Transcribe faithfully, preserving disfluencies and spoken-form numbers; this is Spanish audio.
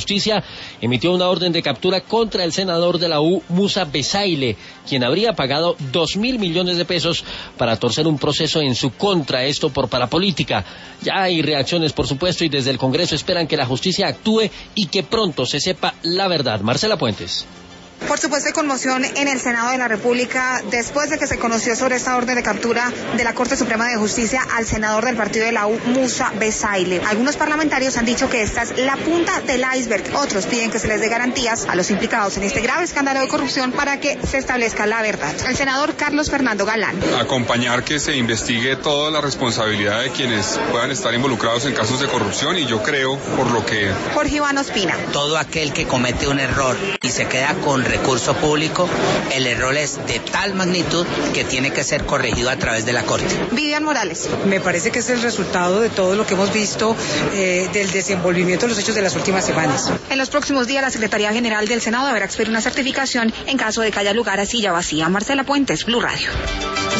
Justicia emitió una orden de captura contra el senador de la U, Musa Besaile, quien habría pagado dos mil millones de pesos para torcer un proceso en su contra, esto por parapolítica. Ya hay reacciones, por supuesto, y desde el Congreso esperan que la justicia actúe y que pronto se sepa la verdad. Marcela Puentes. Por supuesto, hay conmoción en el Senado de la República después de que se conoció sobre esta orden de captura de la Corte Suprema de Justicia al senador del partido de la U, Musa Besaile. Algunos parlamentarios han dicho que esta es la punta del iceberg. Otros piden que se les dé garantías a los implicados en este grave escándalo de corrupción para que se establezca la verdad. El senador Carlos Fernando Galán. Acompañar que se investigue toda la responsabilidad de quienes puedan estar involucrados en casos de corrupción, y yo creo, por lo que... Jorge Iván Ospina. Todo aquel que comete un error y se queda con recurso público, el error es de tal magnitud que tiene que ser corregido a través de la Corte. Vivian Morales. Me parece que es el resultado de todo lo que hemos visto eh, del desenvolvimiento de los hechos de las últimas semanas. En los próximos días, la Secretaría General del Senado deberá expedir una certificación en caso de que haya lugar a silla vacía. Marcela Puentes, Blue Radio.